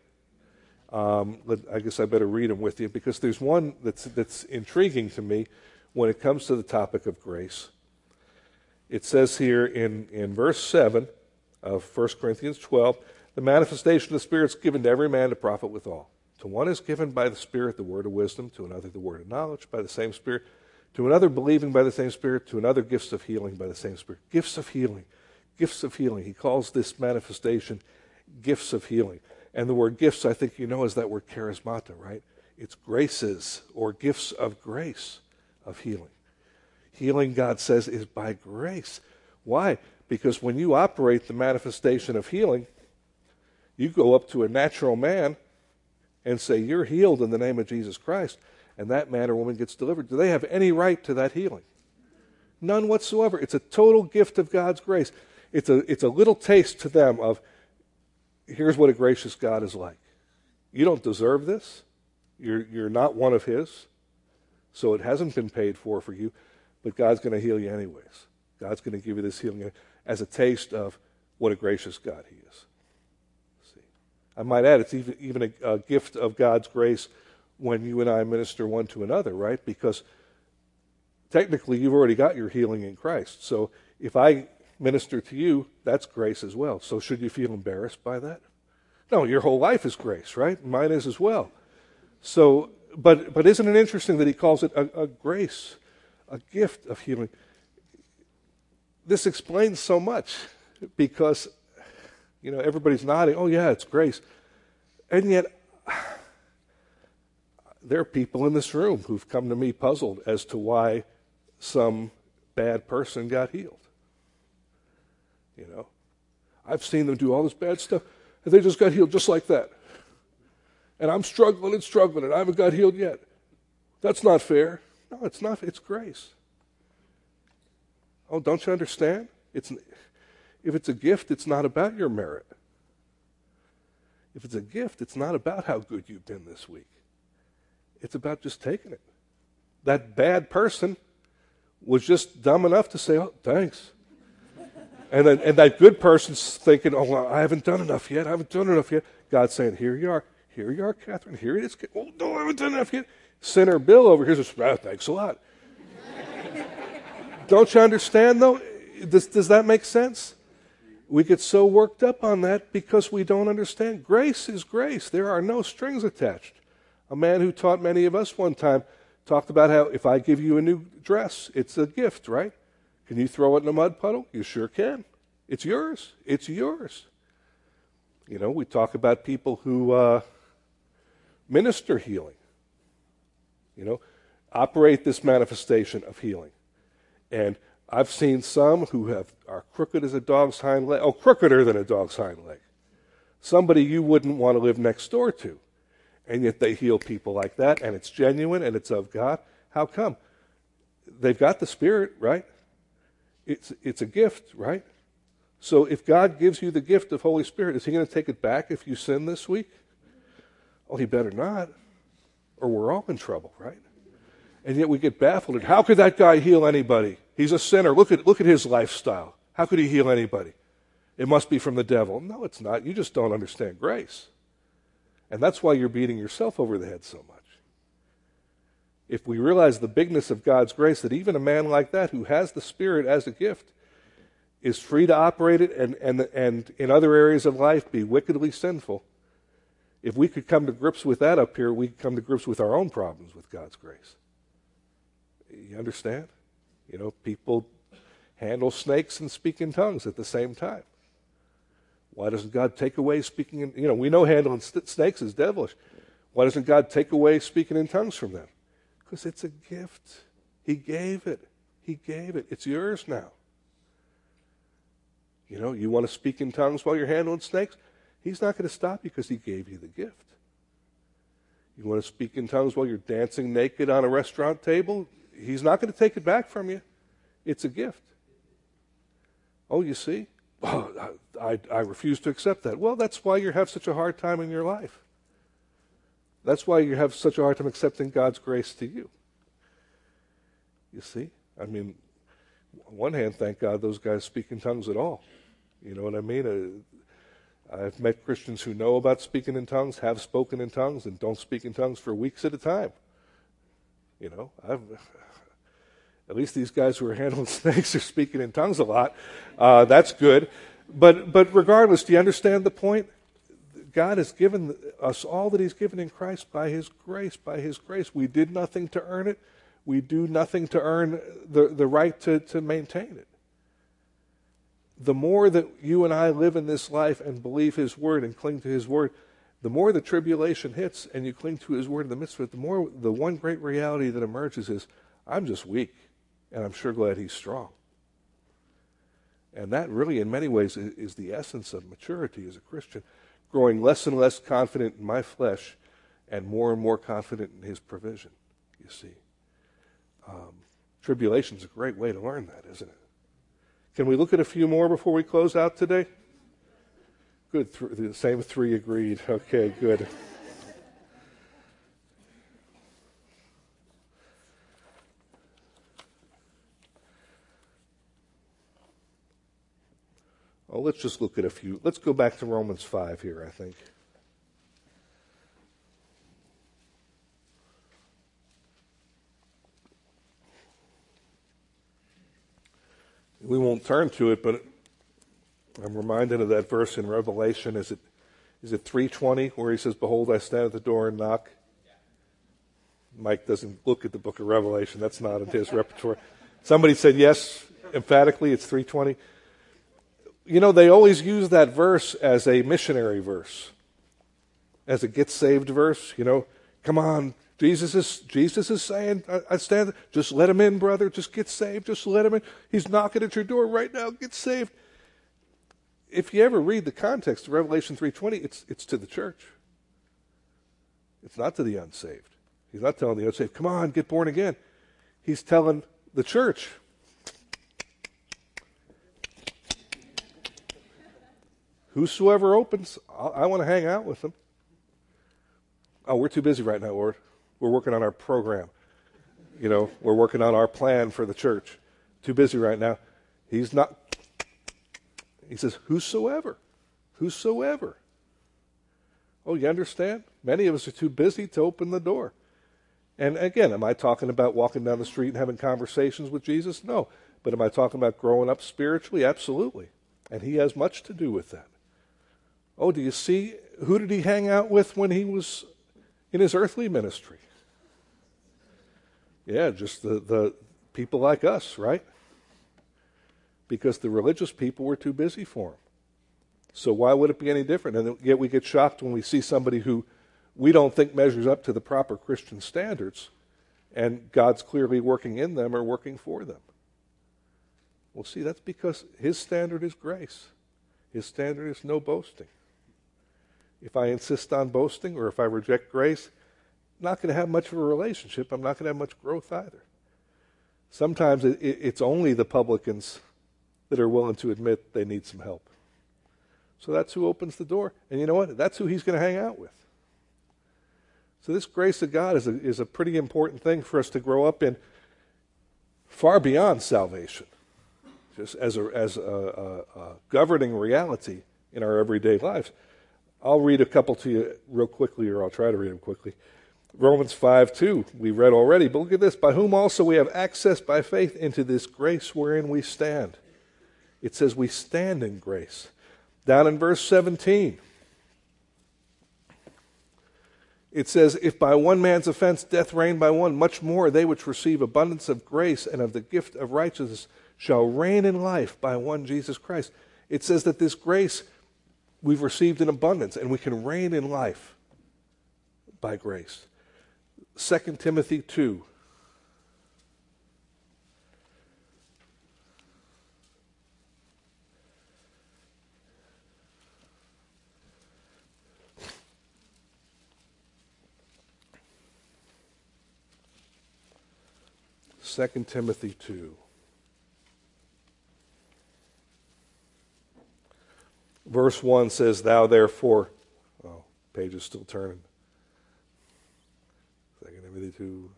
I guess I better read them with you, because there's one that's intriguing to me when it comes to the topic of grace. It says here in verse 7 of 1 Corinthians 12, the manifestation of the Spirit is given to every man to profit withal. To one is given by the Spirit the word of wisdom, to another the word of knowledge by the same Spirit, to another believing by the same Spirit, to another gifts of healing by the same Spirit. Gifts of healing. Gifts of healing. He calls this manifestation gifts of healing. And the word gifts, I think you know, is that word charismata, right? It's graces or gifts of grace of healing. Healing, God says, is by grace. Why? Because when you operate the manifestation of healing, you go up to a natural man and say, you're healed in the name of Jesus Christ, and that man or woman gets delivered. Do they have any right to that healing? None whatsoever. It's a total gift of God's grace. It's a little taste to them of, here's what a gracious God is like. You don't deserve this. You're not one of His, so it hasn't been paid for you, but God's going to heal you anyways. God's going to give you this healing as a taste of what a gracious God He is. See, I might add, it's even a gift of God's grace when you and I minister one to another, right? Because technically you've already got your healing in Christ. So if I minister to you, that's grace as well. So should you feel embarrassed by that? No, your whole life is grace, right? Mine is as well. So, but isn't it interesting that he calls it a grace, a gift of healing? This explains so much, because, everybody's nodding, oh yeah, it's grace. And yet, there are people in this room who've come to me puzzled as to why some bad person got healed. I've seen them do all this bad stuff, and they just got healed just like that. And I'm struggling and I haven't got healed yet. That's not fair. No, it's not. It's grace. Oh, don't you understand? If it's a gift, it's not about your merit. If it's a gift, it's not about how good you've been this week. It's about just taking it. That bad person was just dumb enough to say, oh, thanks. And that good person's thinking, oh, well, I haven't done enough yet. God's saying, here you are. Here you are, Catherine. Here it is. Oh, no, I haven't done enough yet. Sinner Bill over here says, thanks a lot. Don't you understand, though? Does that make sense? We get so worked up on that because we don't understand. Grace is grace. There are no strings attached. A man who taught many of us one time talked about how if I give you a new dress, it's a gift, right? Can you throw it in a mud puddle? You sure can. It's yours. It's yours. We talk about people who minister healing. Operate this manifestation of healing. And I've seen some who are crooked as a dog's hind leg. Oh, crookeder than a dog's hind leg. Somebody you wouldn't want to live next door to. And yet they heal people like that, and it's genuine, and it's of God. How come? They've got the Spirit, right? It's a gift, right? So if God gives you the gift of Holy Spirit, is He going to take it back if you sin this week? Oh, He better not, or we're all in trouble, right? And yet we get baffled at how could that guy heal anybody? He's a sinner. Look at his lifestyle. How could he heal anybody? It must be from the devil. No, it's not. You just don't understand grace. And that's why you're beating yourself over the head so much. If we realize the bigness of God's grace, that even a man like that who has the Spirit as a gift is free to operate it and in other areas of life be wickedly sinful, if we could come to grips with that up here, we could come to grips with our own problems with God's grace. You understand? You know, people handle snakes and speak in tongues at the same time. Why doesn't God take away speaking in, we know handling snakes is devilish. Why doesn't God take away speaking in tongues from them? Because it's a gift. He gave it. He gave it. It's yours now. You want to speak in tongues while you're handling snakes? He's not going to stop you because he gave you the gift. You want to speak in tongues while you're dancing naked on a restaurant table? He's not going to take it back from you. It's a gift. Oh, you see? Oh, I refuse to accept that. Well, that's why you have such a hard time in your life. That's why you have such a hard time accepting God's grace to you. You see? I mean, on one hand, thank God those guys speak in tongues at all. You know what I mean? I've met Christians who know about speaking in tongues, have spoken in tongues, and don't speak in tongues for weeks at a time. At least these guys who are handling snakes are speaking in tongues a lot. That's good. But regardless, do you understand the point? God has given us all that he's given in Christ by his grace, by his grace. We did nothing to earn it. We do nothing to earn the right to maintain it. The more that you and I live in this life and believe his word and cling to his word, the more the tribulation hits and you cling to his word in the midst of it, the one great reality that emerges is, I'm just weak, and I'm sure glad he's strong. And that really, in many ways, is the essence of maturity as a Christian, growing less and less confident in my flesh and more confident in his provision, you see. Tribulation's a great way to learn that, isn't it? Can we look at a few more before we close out today? Good. The same three agreed. Okay, good. Oh, let's just look at a few. Let's go back to Romans 5 here, I think. We won't turn to it, but I'm reminded of that verse in Revelation. Is it 3:20 where he says, "Behold, I stand at the door and knock"? Mike doesn't look at the book of Revelation. That's not in his repertoire. Somebody said yes, emphatically. It's 3:20. They always use that verse as a missionary verse, as a get saved verse. Come on, Jesus is saying, I stand, just let him in, brother. Just get saved. Just let him in. He's knocking at your door right now. Get saved. If you ever read the context of Revelation 3:20, it's to the church. It's not to the unsaved. He's not telling the unsaved, come on, get born again. He's telling the church, whosoever opens, I want to hang out with them. Oh, we're too busy right now, Lord. We're working on our program. We're working on our plan for the church. Too busy right now. He's not. He says, whosoever. Whosoever. Oh, you understand? Many of us are too busy to open the door. And again, am I talking about walking down the street and having conversations with Jesus? No. But am I talking about growing up spiritually? Absolutely. And he has much to do with that. Oh, do you see? Who did he hang out with when he was in his earthly ministry? Yeah, just the people like us, right? Because the religious people were too busy for him. So why would it be any different? And yet we get shocked when we see somebody who we don't think measures up to the proper Christian standards, and God's clearly working in them or working for them. Well, see, that's because his standard is grace. His standard is no boasting. If I insist on boasting or if I reject grace, I'm not going to have much of a relationship. I'm not going to have much growth either. Sometimes it's only the publicans that are willing to admit they need some help. So that's who opens the door. And you know what? That's who he's going to hang out with. So this grace of God is a pretty important thing for us to grow up in. far beyond salvation, just as a governing reality in our everyday lives. I'll read a couple to you real quickly, or I'll try to read them quickly. Romans 5:2, we read already, but look at this. By whom also we have access by faith into this grace wherein we stand. It says we stand in grace. Down in verse 17, it says, if by one man's offense death reigned by one, much more they which receive abundance of grace and of the gift of righteousness shall reign in life by one Jesus Christ. It says that this grace we've received in abundance, and we can reign in life by grace. 2 Timothy 2. Second Timothy 2. Verse 1 says, thou therefore, page is still turning. 2 Timothy 2.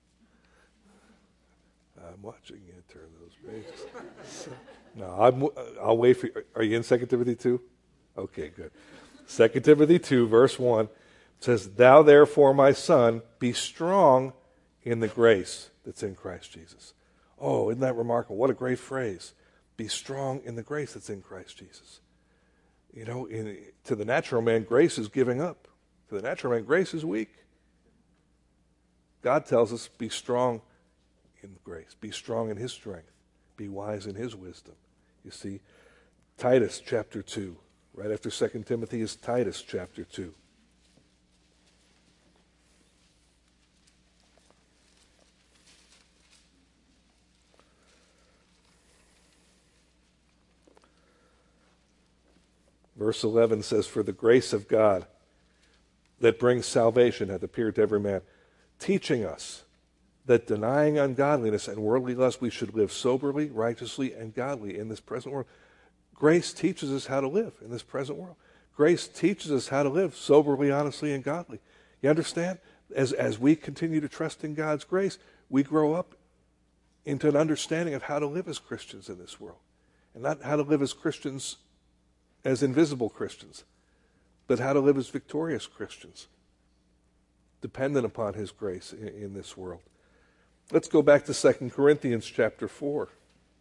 I'm watching you turn those pages. No, I'll wait for you. Are you in 2 Timothy 2? Okay, good. 2 Timothy 2, verse 1 says, thou therefore, my son, be strong in the grace that's in Christ Jesus. Oh, isn't that remarkable? What a great phrase. Be strong in the grace that's in Christ Jesus. You know, to the natural man, grace is giving up. To the natural man, grace is weak. God tells us, be strong in grace. Be strong in his strength. Be wise in his wisdom. You see, Titus chapter 2. Right after 2 Timothy is Titus chapter 2. Verse 11 says, for the grace of God that brings salvation hath appeared to every man, teaching us that denying ungodliness and worldly lust, we should live soberly, righteously, and godly in this present world. Grace teaches us how to live in this present world. Grace teaches us how to live soberly, honestly, and godly. You understand? As we continue to trust in God's grace, we grow up into an understanding of how to live as Christians in this world. And not how to live as Christians as invisible Christians, but how to live as victorious Christians, dependent upon his grace in this world. Let's go back to 2 Corinthians chapter 4.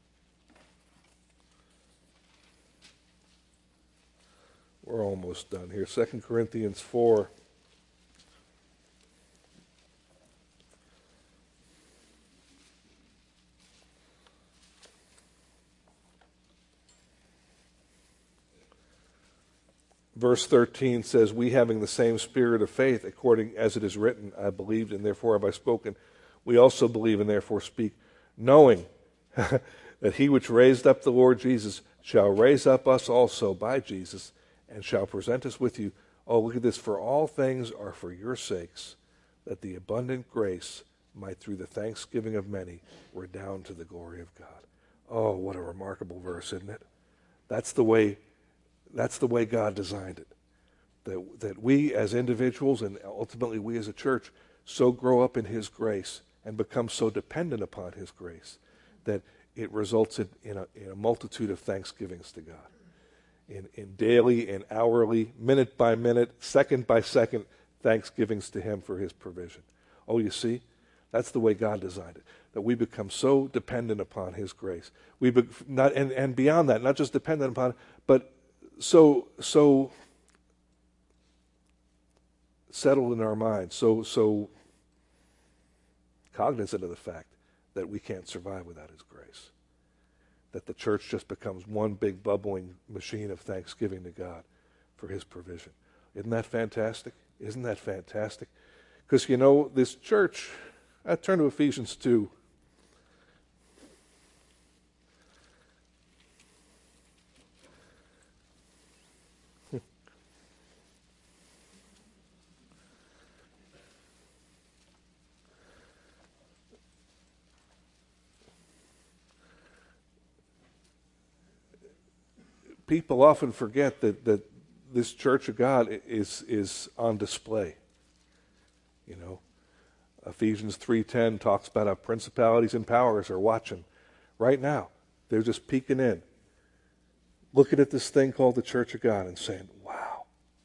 We're almost done here. 2 Corinthians 4. Verse 13 says, we having the same spirit of faith, according as it is written, I believed and therefore have I spoken. We also believe and therefore speak, knowing that he which raised up the Lord Jesus shall raise up us also by Jesus and shall present us with you. Oh, look at this. For all things are for your sakes, that the abundant grace might through the thanksgiving of many redound to the glory of God. Oh, what a remarkable verse, isn't it? That's the way God designed it. That we as individuals and ultimately we as a church so grow up in his grace and become so dependent upon his grace that it results in a multitude of thanksgivings to God. In daily and hourly, minute by minute, second by second thanksgivings to him for his provision. Oh, you see? That's the way God designed it. That we become so dependent upon his grace. And beyond that, not just dependent upon it, but so settled in our minds, so cognizant of the fact that we can't survive without his grace. That the church just becomes one big bubbling machine of thanksgiving to God for his provision. Isn't that fantastic? Isn't that fantastic? Because, you know, this church, I turn to Ephesians 2. People often forget that this church of God is on display. You know, Ephesians 3:10 talks about how principalities and powers are watching right now. They're just peeking in, looking at this thing called the Church of God and saying, wow.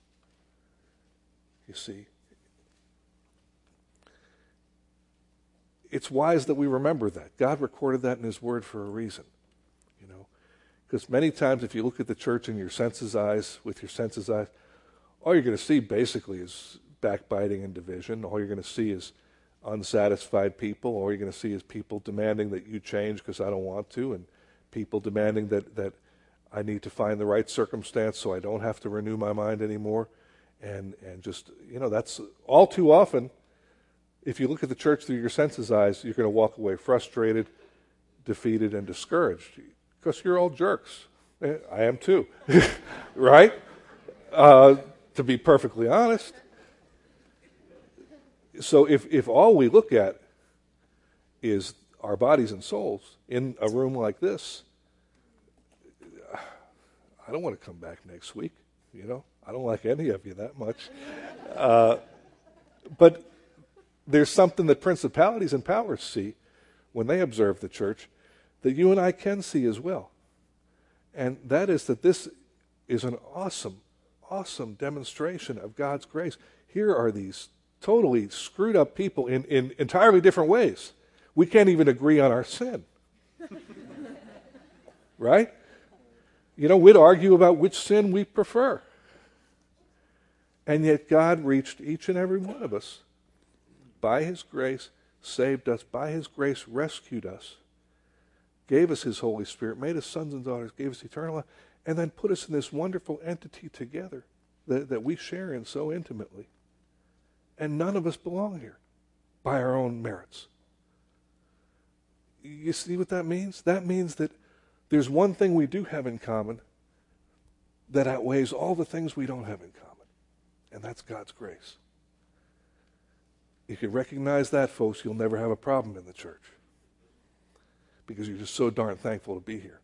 You see, it's wise that we remember that. God recorded that in His Word for a reason. Because many times if you look at the church in your senses eyes, with your senses eyes, all you're going to see basically is backbiting and division. All you're going to see is unsatisfied people. All you're going to see is people demanding that you change because I don't want to, and people demanding that I need to find the right circumstance so I don't have to renew my mind anymore. And just, that's all too often, if you look at the church through your senses eyes, you're going to walk away frustrated, defeated, and discouraged. Because you're all jerks. I am too. Right? To be perfectly honest. So if all we look at is our bodies and souls in a room like this, I don't want to come back next week. I don't like any of you that much. But there's something that principalities and powers see when they observe the church that you and I can see as well. And that is that this is an awesome, awesome demonstration of God's grace. Here are these totally screwed up people in entirely different ways. We can't even agree on our sin. Right? We'd argue about which sin we prefer. And yet God reached each and every one of us by His grace, saved us, by His grace rescued us, gave us His Holy Spirit, made us sons and daughters, gave us eternal life, and then put us in this wonderful entity together that we share in so intimately. And none of us belong here by our own merits. You see what that means? That means that there's one thing we do have in common that outweighs all the things we don't have in common, and that's God's grace. If you recognize that, folks, you'll never have a problem in the church, because you're just so darn thankful to be here.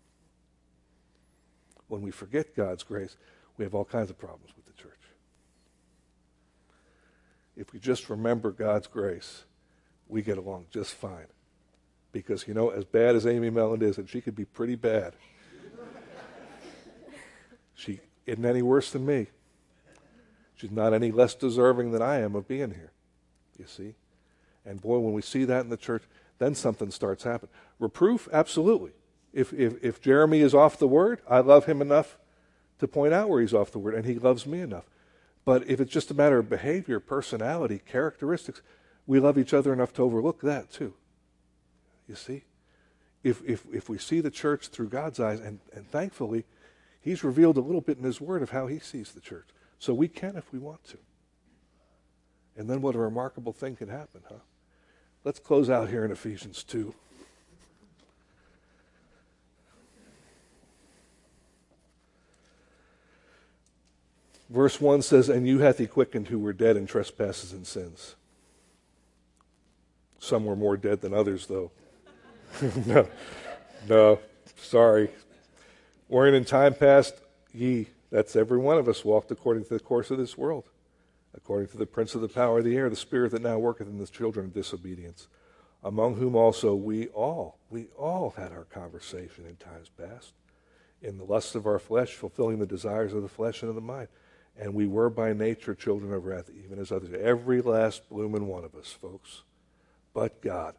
When we forget God's grace, we have all kinds of problems with the church. If we just remember God's grace, we get along just fine. Because, as bad as Amy Melland is, and she could be pretty bad, she isn't any worse than me. She's not any less deserving than I am of being here, you see. And boy, when we see that in the church, then something starts happening. Reproof, absolutely. If Jeremy is off the word, I love him enough to point out where he's off the word, and he loves me enough. But if it's just a matter of behavior, personality, characteristics, we love each other enough to overlook that too. You see? If we see the church through God's eyes, and thankfully, He's revealed a little bit in His Word of how He sees the church. So we can if we want to. And then what a remarkable thing can happen, huh? Let's close out here in Ephesians 2. Verse 1 says, "And you hath He quickened who were dead in trespasses and sins." Some were more dead than others, though. No, sorry. Wherein in time past ye, that's every one of us, walked according to the course of this world, according to the prince of the power of the air, the spirit that now worketh in the children of disobedience, among whom also we all had our conversation in times past, in the lusts of our flesh, fulfilling the desires of the flesh and of the mind. And we were by nature children of wrath, even as others. Every last bloomin' one of us, folks. But God,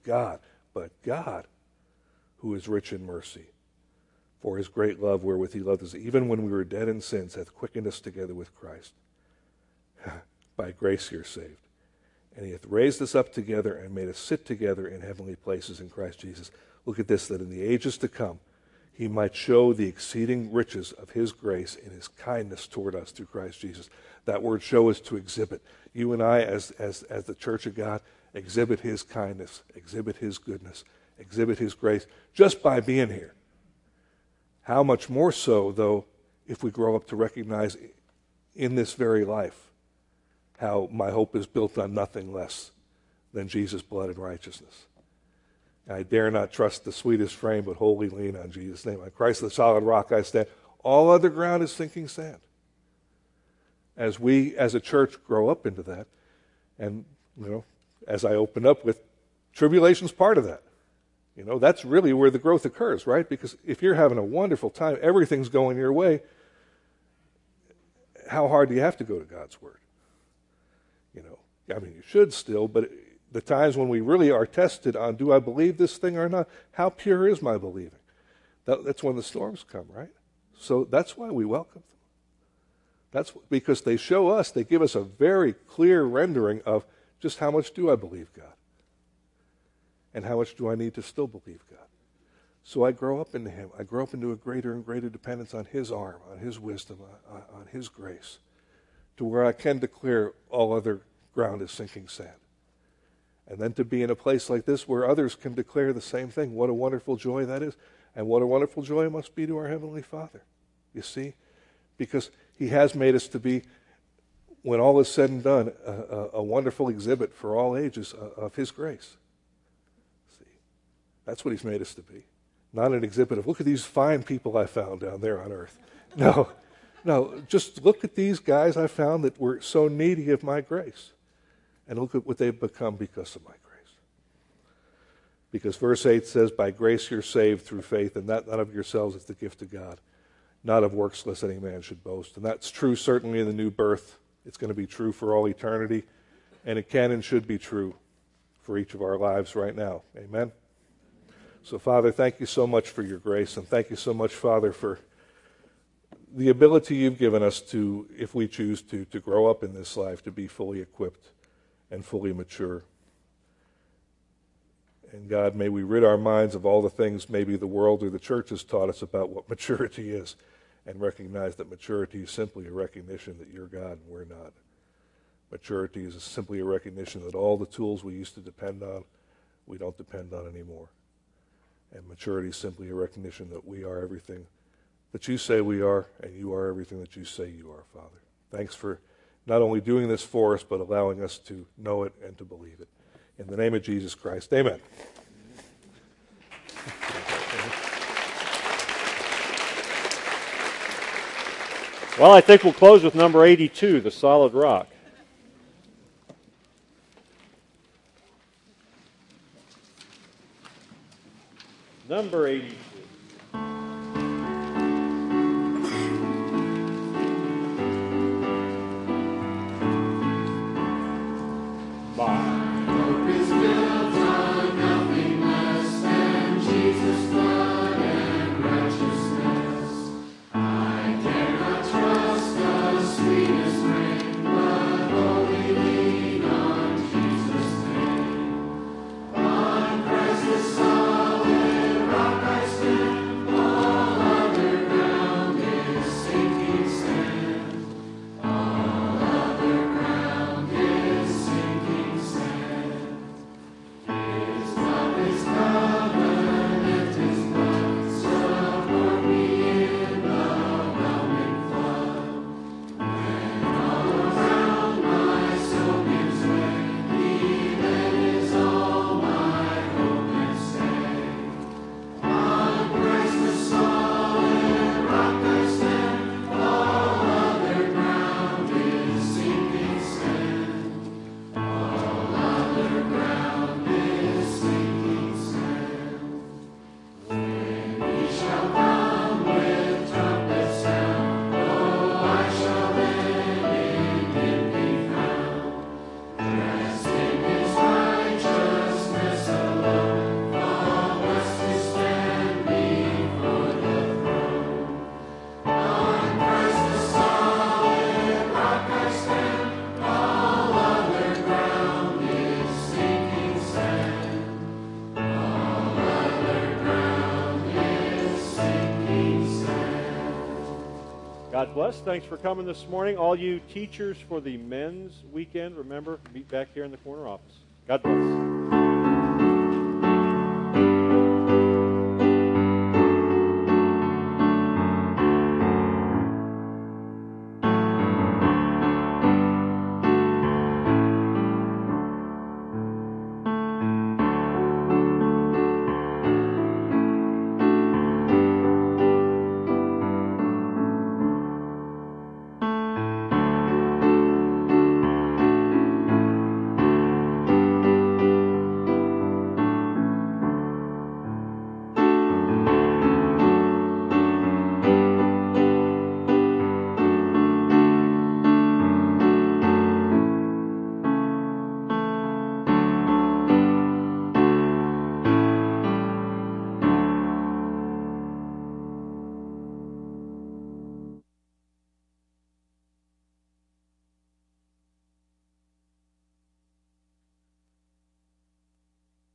who is rich in mercy, for His great love wherewith He loved us, even when we were dead in sins, hath quickened us together with Christ. By grace you're saved. And He hath raised us up together and made us sit together in heavenly places in Christ Jesus. Look at this, that in the ages to come, He might show the exceeding riches of His grace in His kindness toward us through Christ Jesus. That word show is to exhibit. You and I, as the church of God, exhibit His kindness, exhibit His goodness, exhibit His grace just by being here. How much more so, though, if we grow up to recognize in this very life how my hope is built on nothing less than Jesus' blood and righteousness. I dare not trust the sweetest frame, but wholly lean on Jesus' name. On Christ the solid rock I stand. All other ground is sinking sand. As we, as a church, grow up into that, and as I opened up with, tribulation's part of that. You know, that's really where the growth occurs, right? Because if you're having a wonderful time, everything's going your way, how hard do you have to go to God's Word? You know, I mean, you should still, but the times when we really are tested on, do I believe this thing or not? How pure is my believing? That's when the storms come, right? So that's why we welcome them. That's because they show us, they give us a very clear rendering of just how much do I believe God? And how much do I need to still believe God? So I grow up into Him. I grow up into a greater and greater dependence on His arm, on His wisdom, on His grace, to where I can declare all other ground is sinking sand. And then to be in a place like this where others can declare the same thing. What a wonderful joy that is. And what a wonderful joy it must be to our Heavenly Father. You see? Because He has made us to be, when all is said and done, a wonderful exhibit for all ages of His grace. See? That's what He's made us to be. Not an exhibit of, look at these fine people I found down there on earth. No, just look at these guys I found that were so needy of my grace. And look at what they've become because of my grace. Because verse 8 says, by grace you're saved through faith, and that not of yourselves, it's the gift of God. Not of works, lest any man should boast. And that's true certainly in the new birth. It's going to be true for all eternity. And it can and should be true for each of our lives right now. Amen? So, Father, thank you so much for your grace. And thank you so much, Father, for the ability you've given us to, if we choose to grow up in this life, to be fully equipped and fully mature. And God, may we rid our minds of all the things maybe the world or the church has taught us about what maturity is, and recognize that maturity is simply a recognition that you're God and we're not. Maturity is simply a recognition that all the tools we used to depend on, we don't depend on anymore. And maturity is simply a recognition that we are everything that you say we are, and you are everything that you say you are, Father. Thanks for not only doing this for us, but allowing us to know it and to believe it. In the name of Jesus Christ, amen. Well, I think we'll close with number 82, the solid rock. Number 82. God bless. Thanks for coming this morning. All you teachers for the men's weekend, remember, meet back here in the corner office. God bless.